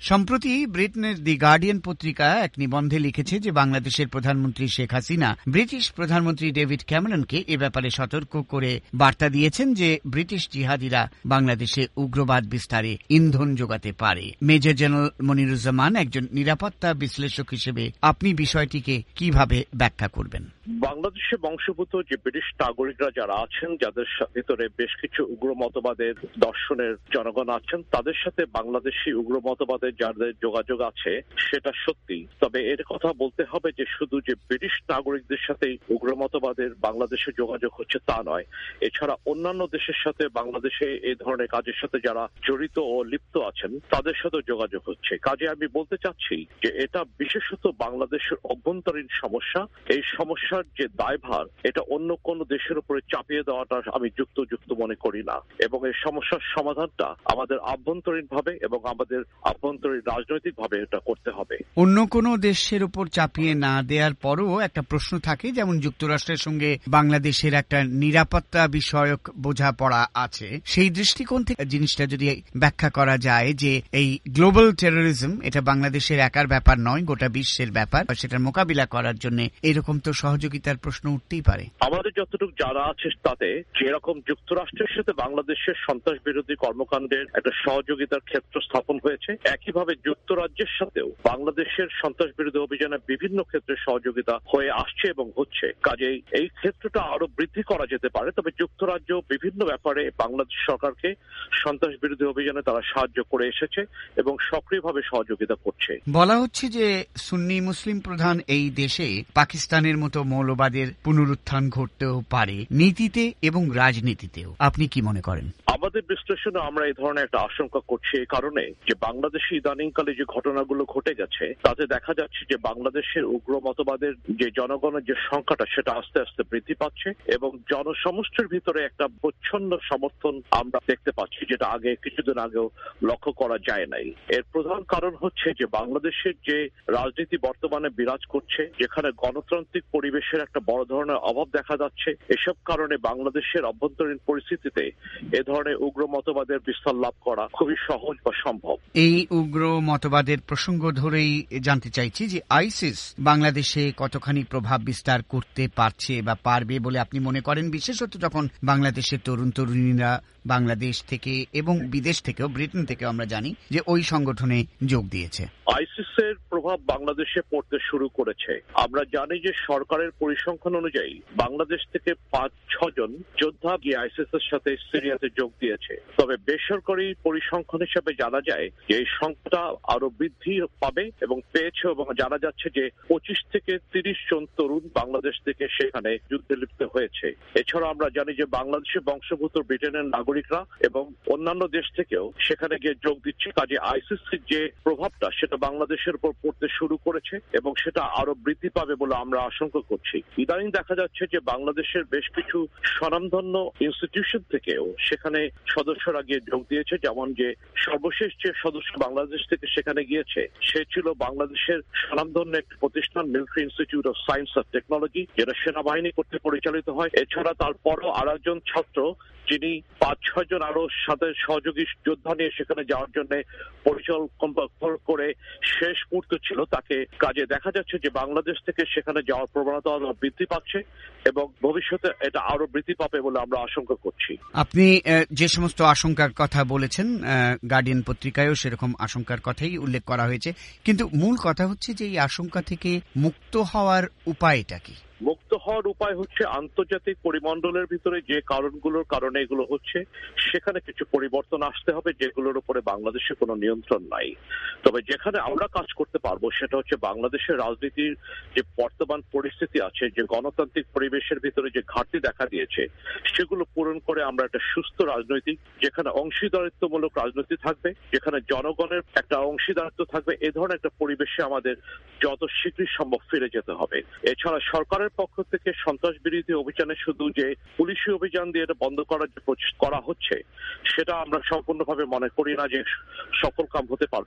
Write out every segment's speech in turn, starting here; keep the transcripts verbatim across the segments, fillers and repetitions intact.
সম্প্রতি ব্রিটেনের দি গার্ডিয়ান পত্রিকা এক নিবন্ধে লিখেছে যে বাংলাদেশের প্রধানমন্ত্রী শেখ হাসিনা ব্রিটিশ প্রধানমন্ত্রী ডেভিড ক্যামেরনকে এ ব্যাপারে সতর্ক করে বার্তা দিয়েছেন যে ব্রিটিশ জিহাদিরা বাংলাদেশে উগ্রবাদ বিস্তারে ইন্ধন যোগাতে পারে। মেজর জেনারেল মনিরুজ্জামান, একজন নিরাপত্তা বিশ্লেষক হিসেবে আপনি বিষয়টিকে কিভাবে ব্যাখ্যা করবেন? বাংলাদেশে বংশোদ্ভূত যে ব্রিটিশ নাগরিকরা যারা আছেন, যাদের ভিতরে বেশ কিছু উগ্র মতবাদের দর্শনের জনগণ আছেন, তাদের সাথে বাংলাদেশি উগ্র মতবাদের যাদের যোগাযোগ আছে সেটা সত্যি। তবে এর কথা বলতে হবে যে শুধু যে ব্রিটিশ নাগরিকদের সাথে উগ্র মতবাদের বাংলাদেশে যোগাযোগ হচ্ছে তা নয়, এছাড়া অন্যান্য দেশের সাথে বাংলাদেশে এই ধরনের কাজের সাথে যারা জড়িত ও লিপ্ত আছেন তাদের সাথে যোগাযোগ হচ্ছে। কাজে আমি বলতে চাচ্ছি যে এটা বিশেষত বাংলাদেশের অভ্যন্তরীণ সমস্যা। এই সমস্যার যে দায়ভার এটা অন্য কোন দেশের উপরে চাপিয়ে দেওয়াটা আমি যুক্ত যুক্ত মনে করি না, এবং এই সমস্যার সমাধানটা আমাদের আভ্যন্তরীণ ভাবে এবং আমাদের আভ্যন্তরীণ রাজনৈতিক ভাবে এটা করতে হবে। অন্য কোন দেশের উপর চাপিয়ে না দেওয়ার পরও একটা প্রশ্ন থাকে, যেমন যুক্তরাষ্ট্রের সঙ্গে বাংলাদেশের একটা নিরাপত্তা বিষয়ক বোঝাপড়া আছে। সেই দৃষ্টিকোণ থেকে জিনিসটা যদি ব্যাখ্যা করা যায় যে এই গ্লোবাল টেরোরিজম এটা বাংলাদেশের একার ব্যাপার নয়, গোটা বিশ্বের ব্যাপার, সেটার মোকাবিলা করার জন্য এরকম তো সহযোগিতার প্রশ্ন উঠতেই পারে। আমাদের যতটুকু জানা আছে তাতে যেরকম যুক্তরাষ্ট্রের সাথে বাংলাদেশের সন্ত্রাস বিরোধী কর্মকাণ্ডের একটা সহযোগিতার ক্ষেত্র স্থাপন হয়েছে, একইভাবে যুক্তরাজ্যের সাথেও বাংলাদেশের সন্ত্রাস বিরোধী অভিযানে বিভিন্ন ক্ষেত্রে সহযোগিতা হয়ে আসছে এবং হচ্ছে। কাজেই এই ক্ষেত্রটা আরো বৃদ্ধি করা যেতে পারে। তবে যুক্তরাজ্য বিভিন্ন ব্যাপারে বাংলাদেশ সরকারকে সন্ত্রাস বিরোধী অভিযানে তারা সাহায্য করে এসেছে এবং সক্রিয়ভাবে সহযোগিতা করছে। বলা হচ্ছে যে সুন্নি মুসলিম প্রধান এই দেশে পাকিস্তানের মতো মৌলবাদের পুনরুত্থান ঘটতেও পারে, নীতিতে এবং রাজনীতিতেও। আপনি কি মনে করেন? আমাদের বিশ্লেষণে আমরা এই ধরনের একটা আশঙ্কা করছি এই কারণে যে বাংলাদেশে ইদানিংকালে যে ঘটনাগুলো ঘটে গেছে তাতে দেখা যাচ্ছে যে বাংলাদেশের উগ্র মতবাদের যে জনগণের যে সংখ্যাটা সেটা আস্তে আস্তে বৃদ্ধি পাচ্ছে এবং জনসমষ্টির ভিতরে একটা প্রচ্ছন্ন সমর্থন আমরা দেখতে পাচ্ছি, যেটা আগে কিছুদিন আগেও লক্ষ্য করা যায় নাই। এর প্রধান কারণ হচ্ছে যে বাংলাদেশের যে রাজনীতি বর্তমানে বিরাজ করছে, যেখানে গণতান্ত্রিক পরিবেশের একটা বড় ধরনের অভাব দেখা যাচ্ছে। এসব কারণে বাংলাদেশের অভ্যন্তরীণ পরিস্থিতিতে এ ধরনের উগ্র মতবাদের বিস্তার লাভ করা খুবই সহজ বা সম্ভব। এই উগ্র মতবাদের প্রসঙ্গ ধরেই জানতে চাইছি যে আইসিস বাংলাদেশে কতখানি প্রভাব বিস্তার করতে পারছে বা পারবে বলে আপনি মনে করেন, বিশেষত যখন বাংলাদেশের তরুণ তরুণীরা বাংলাদেশ থেকে এবং বিদেশ থেকেও, ব্রিটেন থেকেও আমরা জানি যে ওই সংগঠনে যোগ দিয়েছে। আইসিসের প্রভাব বাংলাদেশে পড়তে শুরু করেছে। আমরা জানি যে সরকারের পরিসংখ্যান অনুযায়ী বাংলাদেশ থেকে পাঁচ ছজন যোদ্ধা গিয়ে আইসিস এর সাথে সিরিয়াতে যোগ দিয়েছে। তবে বেসরকারি পরিসংখ্যান হিসেবে জানা যায় যে এই সংখ্যাটা আরো বৃদ্ধি পাবে এবং পেয়েছে, এবং জানা যাচ্ছে যে পঁচিশ থেকে তিরিশ জন তরুণ বাংলাদেশ থেকে সেখানে যুদ্ধে লিপ্ত হয়েছে। এছাড়া আমরা জানি যে বাংলাদেশে বংশোদ্ভূত ব্রিটেনের নাগরিকরা এবং অন্যান্য দেশ থেকেও সেখানে গিয়ে যোগ দিচ্ছে। কাজে আইসিসির যে প্রভাবটা সেটা বাংলাদেশের উপর পড়তে শুরু করেছে এবং সেটা আরো বৃদ্ধি পাবে বলে আমরা আশঙ্কা করছি। ইদানিং দেখা যাচ্ছে যে বাংলাদেশের বেশ কিছু স্বনামধন্য ইনস্টিটিউশন থেকেও সেখানে সদস্যরা গিয়ে যোগ দিয়েছে। যেমন যে সর্বশেষ যে সদস্য বাংলাদেশ থেকে সেখানে গিয়েছে সে ছিল বাংলাদেশের স্বনামধন্য একটি প্রতিষ্ঠান military institute of science and technology, যেটা সেনাবাহিনী কর্তৃক পরিচালিত হয়। এছাড়া তারপরও আর একজন ছাত্র যিনি পাঁচ ছয় জন আরো সাথে সহযোগী যোদ্ধা নিয়ে সেখানে যাওয়ার জন্য পরিচালনা করে শেষ মুহূর্ত ছিল তাকে। কাজে দেখা যাচ্ছে যে বাংলাদেশ থেকে সেখানে যাওয়ার প্রবণতা আরো বৃদ্ধি পাচ্ছে এবং ভবিষ্যতে এটা আরো বৃদ্ধি পাবে বলে আমরা আশঙ্কা করছি। আপনি যে সমস্ত আশঙ্কার কথা বলেছেন, গার্ডিয়ান পত্রিকায়ও সেরকম আশঙ্কার কথাই উল্লেখ করা হয়েছে, কিন্তু মূল কথা হচ্ছে যে এই আশঙ্কা থেকে মুক্ত হওয়ার উপায়টা কি? মুক্ত হওয়ার উপায় হচ্ছে আন্তর্জাতিক পরিমণ্ডলের ভিতরে যে কারণগুলোর কারণে এগুলো হচ্ছে সেখানে কিছু পরিবর্তন আসতে হবে, যেগুলোর উপরে বাংলাদেশে কোনো নিয়ন্ত্রণ নাই। তবে যেখানে আমরা কাজ করতে পারবো সেটা হচ্ছে বাংলাদেশের রাজনীতির যে বর্তমান পরিস্থিতি আছে, যে গণতান্ত্রিক পরিবেশের ভিতরে যে ঘাটতি দেখা দিয়েছে সেগুলো পূরণ করে আমরা একটা সুস্থ রাজনৈতিক, যেখানে অংশীদারিত্বমূলক রাজনীতি থাকবে, যেখানে জনগণের একটা অংশীদারিত্ব থাকবে, এ ধরনের একটা পরিবেশে আমাদের যত শীঘ্রই সম্ভব ফিরে যেতে হবে। এছাড়া সরকারের পক্ষ থেকে সন্ত্রাস বিরোধী অভিযানে শুধু যে পুলিশি অভিযান দিয়ে এটা বন্ধ করার যে প্রচেষ্টা করা হচ্ছে সেটা আমরা সম্পূর্ণভাবে মনে করি না যে সফল কাম হতে পারবে। এর সাথে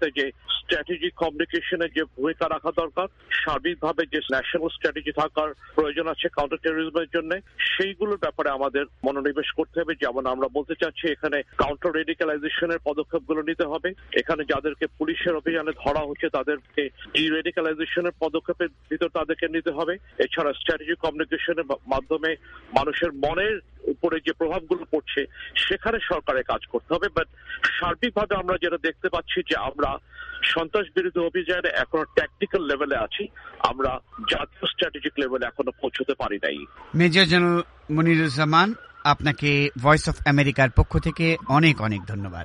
সাথে যে স্ট্র্যাটেজিক কমিউনিকেশনের যে ভূমিকা রাখা দরকার, সার্বিকভাবে যে ন্যাশনাল স্ট্র্যাটেজি থাকার প্রয়োজন আছে কাউন্টার টেরোরিজমের জন্য, সেইগুলোর ব্যাপারে আমাদের মনোনিবেশ করতে হবে। যেমন আমরা বলতে চাচ্ছি এখানে কাউন্টার রেডিক্যালাইজেশনের পদক্ষেপগুলো নিতে হবে। এখানে যাদেরকে পুলিশের অভিযানে ধরা হচ্ছে তাদেরকে ডি রেডিক্যালাইজেশনের পদক্ষেপের ভিতর তাদেরকে নিতে হবে। এছাড়া স্ট্র্যাটেজিক কমিউনিকেশনের মাধ্যমে মানুষের মনের উপরে যে প্রভাবগুলো পড়ছে সেখানে সরকারের কাজ করতে হবে। বাট সার্বিকভাবে আমরা যেটা দেখতে পাচ্ছি যে আমরা সন্ত্রাস বিরোধী অভিযানে এখনো ট্যাকটিক্যাল লেভেলে আছি, আমরা জাতীয় স্ট্র্যাটেজিক লেভেলে এখনো পৌঁছতে পারি নাই। মেজর জেনারেল মনিরুজ্জামান, আপনাকে ভয়েস অফ আমেরিকার পক্ষ থেকে অনেক অনেক ধন্যবাদ।